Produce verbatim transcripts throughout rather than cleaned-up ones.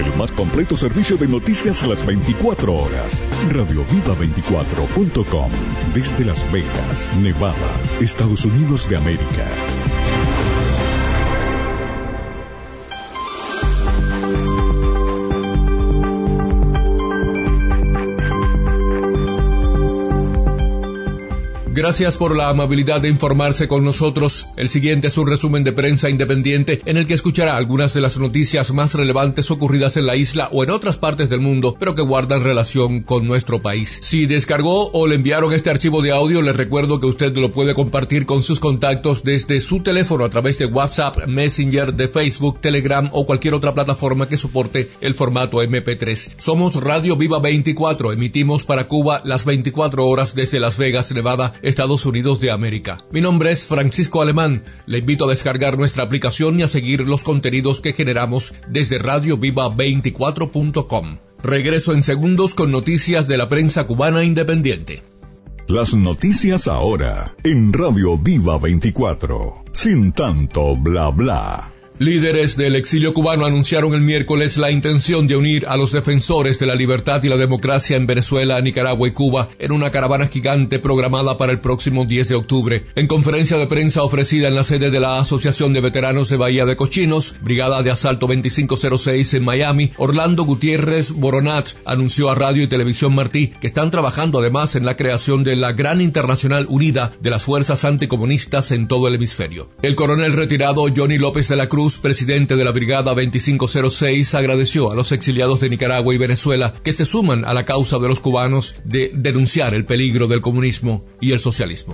El más completo servicio de noticias a las veinticuatro horas. radio viva veinticuatro punto com. Desde Las Vegas, Nevada, Estados Unidos de América. Gracias por la amabilidad de informarse con nosotros. El siguiente es un resumen de prensa independiente en el que escuchará algunas de las noticias más relevantes ocurridas en la isla o en otras partes del mundo, pero que guardan relación con nuestro país. Si descargó o le enviaron este archivo de audio, le recuerdo que usted lo puede compartir con sus contactos desde su teléfono a través de WhatsApp, Messenger, de Facebook, Telegram o cualquier otra plataforma que soporte el formato eme pe tres. Somos Radio Viva veinticuatro, emitimos para Cuba las veinticuatro horas desde Las Vegas, Nevada, Estados Unidos de América. Mi nombre es Francisco Alemán. Le invito a descargar nuestra aplicación y a seguir los contenidos que generamos desde radio viva veinticuatro punto com. Regreso en segundos con noticias de la prensa cubana independiente. Las noticias ahora en Radio Viva veinticuatro. Sin tanto bla bla. Líderes del exilio cubano anunciaron el miércoles la intención de unir a los defensores de la libertad y la democracia en Venezuela, Nicaragua y Cuba en una caravana gigante programada para el próximo diez de octubre. En conferencia de prensa ofrecida en la sede de la Asociación de Veteranos de Bahía de Cochinos, Brigada de Asalto veinticinco cero seis en Miami, Orlando Gutiérrez Boronat anunció a Radio y Televisión Martí que están trabajando además en la creación de la Gran Internacional Unida de las Fuerzas Anticomunistas en todo el hemisferio. El coronel retirado Johnny López de la Cruz, presidente de la Brigada veinticinco cero seis, agradeció a los exiliados de Nicaragua y Venezuela que se suman a la causa de los cubanos de denunciar el peligro del comunismo y el socialismo.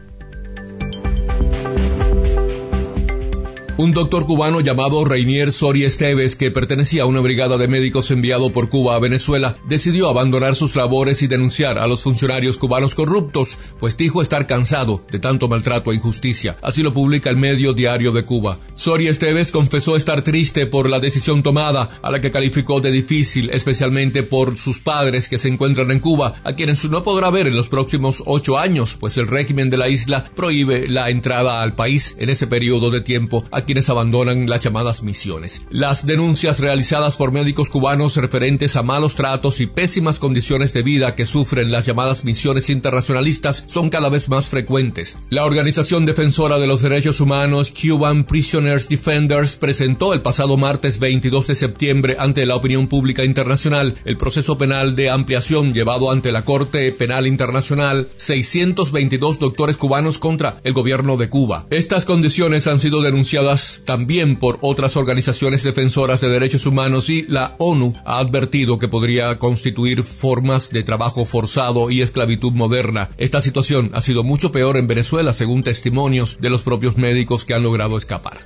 Un doctor cubano llamado Reinier Soria Esteves, que pertenecía a una brigada de médicos enviado por Cuba a Venezuela, decidió abandonar sus labores y denunciar a los funcionarios cubanos corruptos, pues dijo estar cansado de tanto maltrato e injusticia. Así lo publica el medio Diario de Cuba. Soria Esteves confesó estar triste por la decisión tomada, a la que calificó de difícil, especialmente por sus padres que se encuentran en Cuba, a quienes no podrá ver en los próximos ocho años, pues el régimen de la isla prohíbe la entrada al país en ese periodo de tiempo a quienes abandonan las llamadas misiones. Las denuncias realizadas por médicos cubanos referentes a malos tratos y pésimas condiciones de vida que sufren las llamadas misiones internacionalistas son cada vez más frecuentes. La organización defensora de los derechos humanos Cuban Prisoners Defenders presentó el pasado martes veintidós de septiembre ante la opinión pública internacional el proceso penal de ampliación llevado ante la Corte Penal Internacional seiscientos veintidós doctores cubanos contra el gobierno de Cuba. Estas condiciones han sido denunciadas también por otras organizaciones defensoras de derechos humanos y la ONU ha advertido que podría constituir formas de trabajo forzado y esclavitud moderna. Esta situación ha sido mucho peor en Venezuela, según testimonios de los propios médicos que han logrado escapar.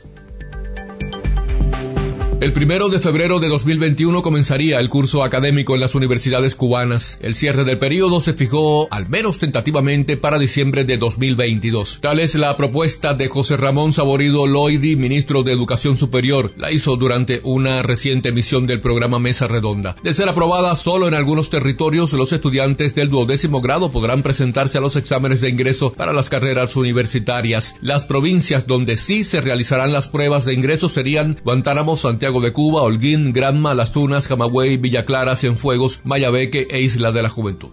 El primero de febrero de dos mil veintiuno comenzaría el curso académico en las universidades cubanas. El cierre del periodo se fijó, al menos tentativamente, para diciembre de dos mil veintidós. Tal es la propuesta de José Ramón Saborido Loidi, ministro de Educación Superior. La hizo durante una reciente emisión del programa Mesa Redonda. De ser aprobada, solo en algunos territorios los estudiantes del duodécimo grado podrán presentarse a los exámenes de ingreso para las carreras universitarias. Las provincias donde sí se realizarán las pruebas de ingreso serían Guantánamo, Santiago de Cuba, Holguín, Granma, Las Tunas, Camagüey, Villa Clara, Cienfuegos, Mayabeque e Isla de la Juventud.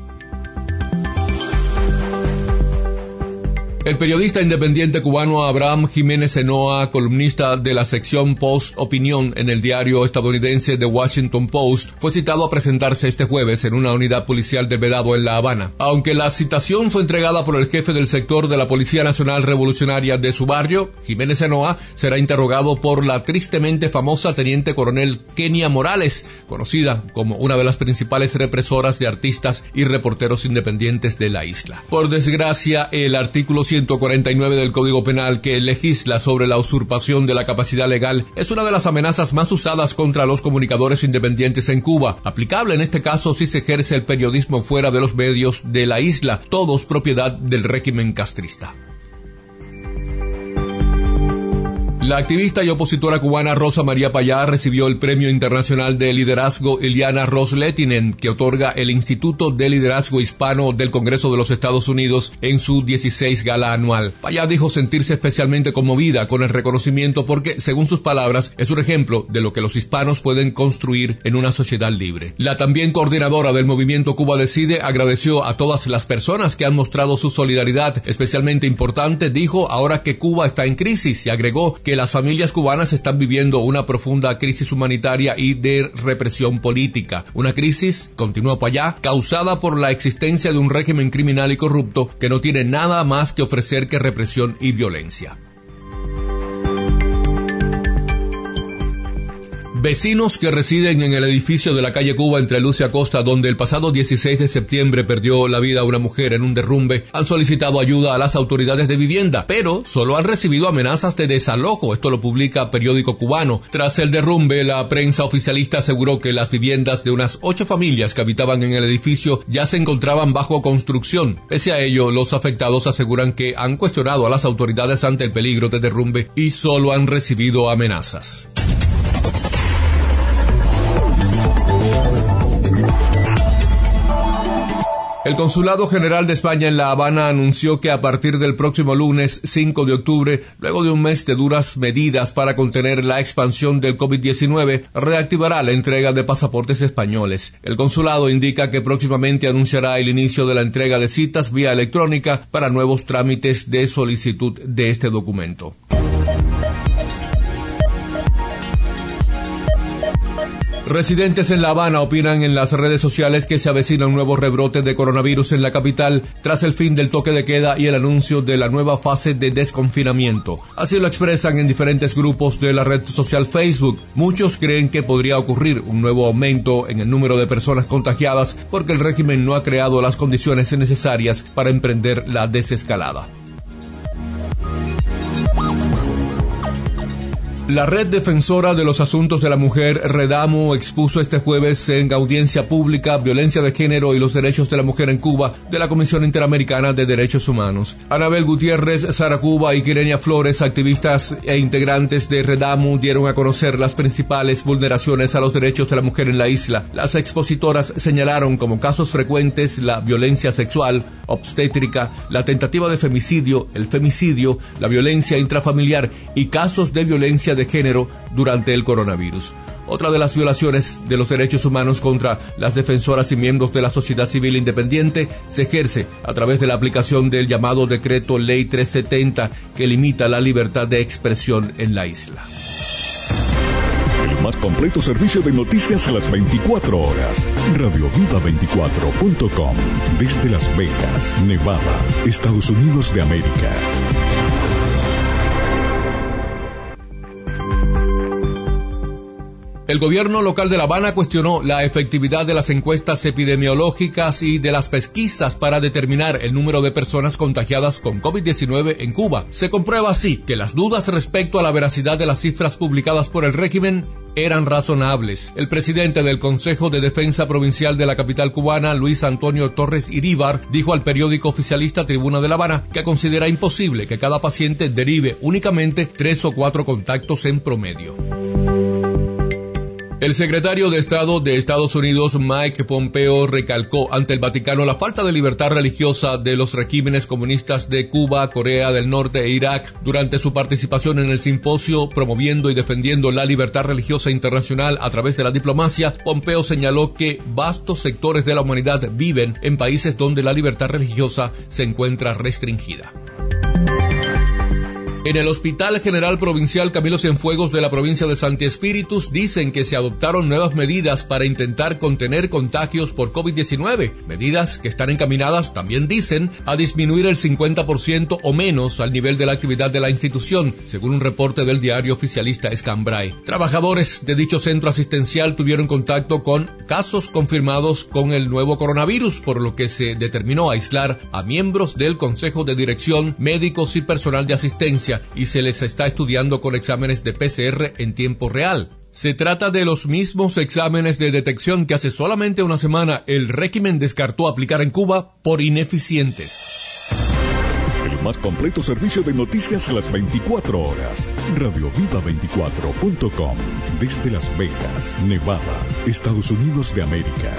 El periodista independiente cubano Abraham Jiménez Enoa, columnista de la sección Post Opinión en el diario estadounidense The Washington Post, fue citado a presentarse este jueves en una unidad policial de Vedado en La Habana. Aunque la citación fue entregada por el jefe del sector de la Policía Nacional Revolucionaria de su barrio, Jiménez Enoa será interrogado por la tristemente famosa teniente coronel Kenia Morales, conocida como una de las principales represoras de artistas y reporteros independientes de la isla. Por desgracia, el artículo ciento cuarenta y nueve del Código Penal, que legisla sobre la usurpación de la capacidad legal, es una de las amenazas más usadas contra los comunicadores independientes en Cuba, aplicable en este caso si se ejerce el periodismo fuera de los medios de la isla, todos propiedad del régimen castrista. La activista y opositora cubana Rosa María Payá recibió el Premio Internacional de Liderazgo Iliana Ros-Lehtinen, que otorga el Instituto de Liderazgo Hispano del Congreso de los Estados Unidos en su dieciséis gala anual. Payá dijo sentirse especialmente conmovida con el reconocimiento porque, según sus palabras, es un ejemplo de lo que los hispanos pueden construir en una sociedad libre. La también coordinadora del movimiento Cuba Decide agradeció a todas las personas que han mostrado su solidaridad, especialmente importante, dijo, ahora que Cuba está en crisis, y agregó que que las familias cubanas están viviendo una profunda crisis humanitaria y de represión política. Una crisis, continuó Payá, causada por la existencia de un régimen criminal y corrupto que no tiene nada más que ofrecer que represión y violencia. Vecinos que residen en el edificio de la calle Cuba entre Luz y Acosta, donde el pasado dieciséis de septiembre perdió la vida una mujer en un derrumbe, han solicitado ayuda a las autoridades de vivienda, pero solo han recibido amenazas de desalojo. Esto lo publica Periódico Cubano. Tras el derrumbe, la prensa oficialista aseguró que las viviendas de unas ocho familias que habitaban en el edificio ya se encontraban bajo construcción. Pese a ello, los afectados aseguran que han cuestionado a las autoridades ante el peligro de derrumbe y solo han recibido amenazas. El Consulado General de España en La Habana anunció que a partir del próximo lunes cinco de octubre, luego de un mes de duras medidas para contener la expansión del COVID diecinueve, reactivará la entrega de pasaportes españoles. El consulado indica que próximamente anunciará el inicio de la entrega de citas vía electrónica para nuevos trámites de solicitud de este documento. Residentes en La Habana opinan en las redes sociales que se avecina un nuevo rebrote de coronavirus en la capital tras el fin del toque de queda y el anuncio de la nueva fase de desconfinamiento. Así lo expresan en diferentes grupos de la red social Facebook. Muchos creen que podría ocurrir un nuevo aumento en el número de personas contagiadas porque el régimen no ha creado las condiciones necesarias para emprender la desescalada. La Red Defensora de los Asuntos de la Mujer, Redamu, expuso este jueves en audiencia pública Violencia de Género y los Derechos de la Mujer en Cuba de la Comisión Interamericana de Derechos Humanos. Anabel Gutiérrez, Sara Cuba y Quirenia Flores, activistas e integrantes de Redamu, dieron a conocer las principales vulneraciones a los derechos de la mujer en la isla. Las expositoras señalaron como casos frecuentes la violencia sexual, obstétrica, la tentativa de femicidio, el femicidio, la violencia intrafamiliar y casos de violencia de género durante el coronavirus. Otra de las violaciones de los derechos humanos contra las defensoras y miembros de la sociedad civil independiente se ejerce a través de la aplicación del llamado Decreto Ley trescientos setenta, que limita la libertad de expresión en la isla. El más completo servicio de noticias a las veinticuatro horas. Radio Vida veinticuatro punto com. Desde Las Vegas, Nevada, Estados Unidos de América. El gobierno local de La Habana cuestionó la efectividad de las encuestas epidemiológicas y de las pesquisas para determinar el número de personas contagiadas con COVID diecinueve en Cuba. Se comprueba así que las dudas respecto a la veracidad de las cifras publicadas por el régimen eran razonables. El presidente del Consejo de Defensa Provincial de la capital cubana, Luis Antonio Torres Iríbar, dijo al periódico oficialista Tribuna de La Habana que considera imposible que cada paciente derive únicamente tres o cuatro contactos en promedio. El secretario de Estado de Estados Unidos, Mike Pompeo, recalcó ante el Vaticano la falta de libertad religiosa de los regímenes comunistas de Cuba, Corea del Norte e Irak durante su participación en el simposio promoviendo y defendiendo la libertad religiosa internacional a través de la diplomacia. Pompeo señaló que vastos sectores de la humanidad viven en países donde la libertad religiosa se encuentra restringida. En el Hospital General Provincial Camilo Cienfuegos de la provincia de Santi Espíritus dicen que se adoptaron nuevas medidas para intentar contener contagios por COVID diecinueve, medidas que están encaminadas, también dicen, a disminuir el cincuenta por ciento o menos al nivel de la actividad de la institución, según un reporte del diario oficialista Escambray. Trabajadores de dicho centro asistencial tuvieron contacto con casos confirmados con el nuevo coronavirus, por lo que se determinó aislar a miembros del Consejo de Dirección, médicos y personal de asistencia, y se les está estudiando con exámenes de P C R en tiempo real. Se trata de los mismos exámenes de detección que hace solamente una semana el régimen descartó aplicar en Cuba por ineficientes. El el más completo servicio de noticias a las veinticuatro horas. radio viva veinticuatro punto com, desde Las Vegas, Nevada, Estados Unidos de América.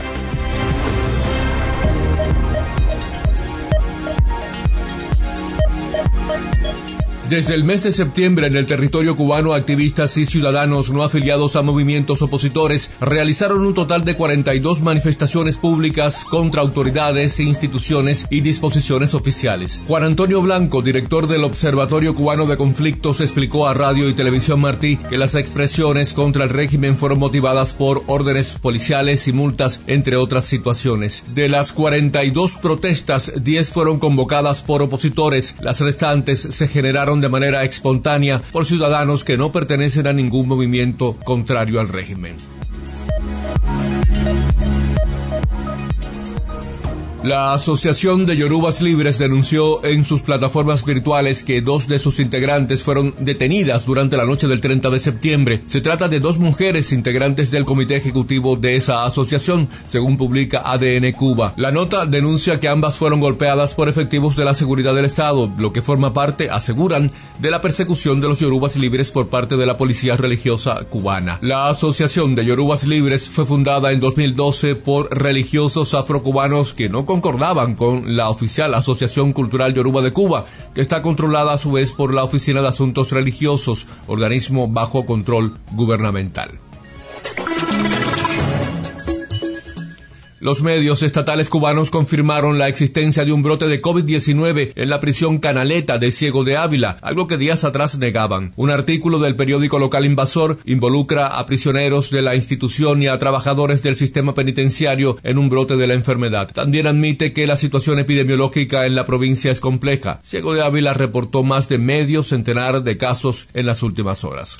Desde el mes de septiembre, en el territorio cubano, activistas y ciudadanos no afiliados a movimientos opositores realizaron un total de cuarenta y dos manifestaciones públicas contra autoridades, instituciones y disposiciones oficiales. Juan Antonio Blanco, director del Observatorio Cubano de Conflictos, explicó a Radio y Televisión Martí que las expresiones contra el régimen fueron motivadas por órdenes policiales y multas, entre otras situaciones. De las cuarenta y dos protestas, diez fueron convocadas por opositores. Las restantes se generaron de manera espontánea por ciudadanos que no pertenecen a ningún movimiento contrario al régimen. La Asociación de Yorubas Libres denunció en sus plataformas virtuales que dos de sus integrantes fueron detenidas durante la noche del treinta de septiembre. Se trata de dos mujeres integrantes del comité ejecutivo de esa asociación, según publica A D N Cuba. La nota denuncia que ambas fueron golpeadas por efectivos de la seguridad del Estado, lo que forma parte, aseguran, de la persecución de los Yorubas Libres por parte de la policía religiosa cubana. La Asociación de Yorubas Libres fue fundada en dos mil doce por religiosos afrocubanos que no concordaban con la oficial Asociación Cultural Yoruba de Cuba, que está controlada a su vez por la Oficina de Asuntos Religiosos, organismo bajo control gubernamental. Los medios estatales cubanos confirmaron la existencia de un brote de COVID diecinueve en la prisión Canaleta de Ciego de Ávila, algo que días atrás negaban. Un artículo del periódico local Invasor involucra a prisioneros de la institución y a trabajadores del sistema penitenciario en un brote de la enfermedad. También admite que la situación epidemiológica en la provincia es compleja. Ciego de Ávila reportó más de medio centenar de casos en las últimas horas.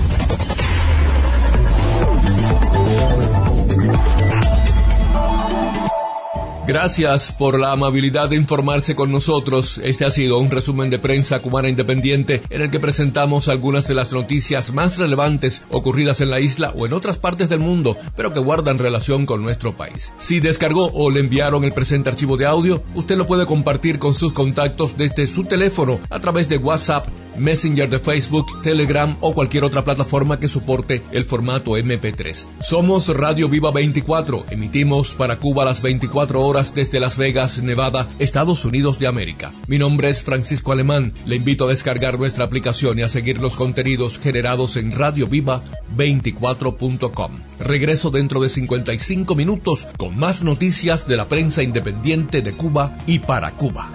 Gracias por la amabilidad de informarse con nosotros. Este ha sido un resumen de Prensa Cubana Independiente en el que presentamos algunas de las noticias más relevantes ocurridas en la isla o en otras partes del mundo, pero que guardan relación con nuestro país. Si descargó o le enviaron el presente archivo de audio, usted lo puede compartir con sus contactos desde su teléfono a través de WhatsApp, Messenger de Facebook, Telegram o cualquier otra plataforma que soporte el formato eme pe tres. Somos Radio Viva veinticuatro, emitimos para Cuba las veinticuatro horas desde Las Vegas, Nevada, Estados Unidos de América. Mi nombre es Francisco Alemán, le invito a descargar nuestra aplicación y a seguir los contenidos generados en radio viva veinticuatro punto com. Regreso dentro de cincuenta y cinco minutos con más noticias de la prensa independiente de Cuba y para Cuba.